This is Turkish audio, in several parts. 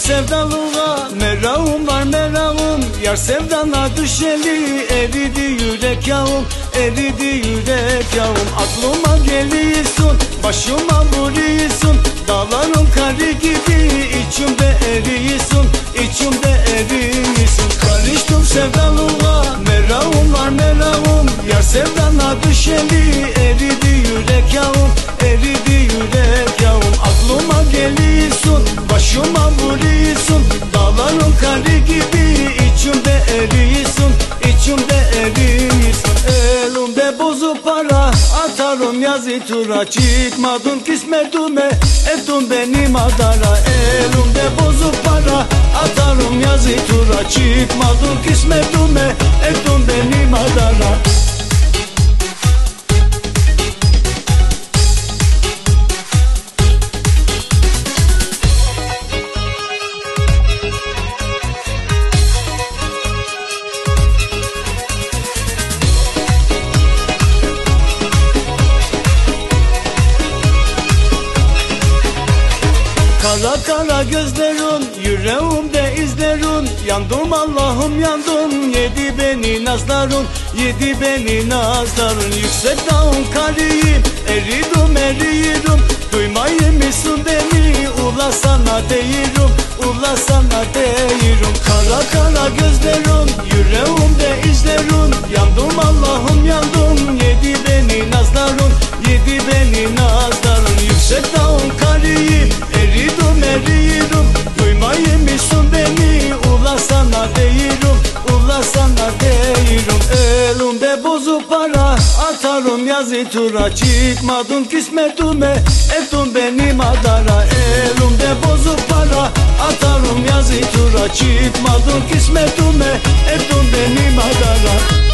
sevdalığa, merakım var merakım. Yar sevdana düşeli, eridi yürek yavrum, eridi yürek yavrum. Aklıma geliyorsun, başıma vuruyorsun, dağların karı gibi içimde eriyorsun, içimde eriyorsun. Karıştım sevdalığa, merakım var merakım. Yar sevdana düşeli, eridi yürek yavrum, eridi yürek yavrum. Aklıma geliyorsun, başıma vuruyorsun, dağların karı gibi içimde eriyorsun, içimde eriyorsun. Elimde bozuk para, atarım yazı tura. Çıkmadın kismetime, ettin beni madara. Elimde bozuk para, atarım yazı tura. Çıkmadın kismetime, ettin beni madara. Kara kara gözlerin, yüreğimde izlerin. Yandım Allah'ım yandım, yedi beni nazların, yedi beni nazların. Yüksek dağın karıyım, eridim eriyorum. Duymayı mısın beni, ula sana değirim, ula sana değirim. Kara kara gözlerin, yüreğimde izlerin. Yandım Allah'ım yandım, yedi beni nazların, yedi beni nazların. Yüksek dağın karıyım, eridim eriyorum. Duymayı mısın beni, ula sana değirim, ula sana değirim. Elimde bozuk para, atarım yazı tura. Çıkmadın kismetime, ettin beni madara. Elimde bozuk para, atarım yazı tura. Çıkmadın kismetime, ettin beni madara.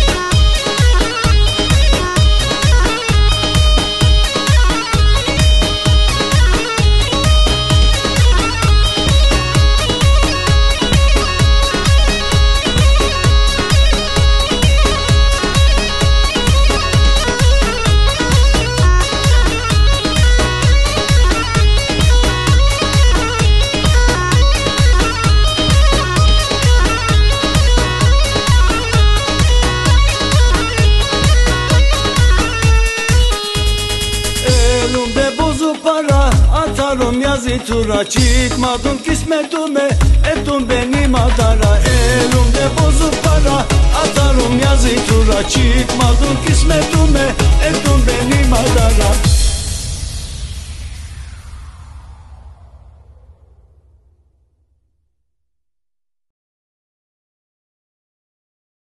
Atarım yazı tura. Çıkmadın kismetime, ettin beni madara. Elimde bozuk para, atarım yazı tura. Çıkmadın kismetime, ettin beni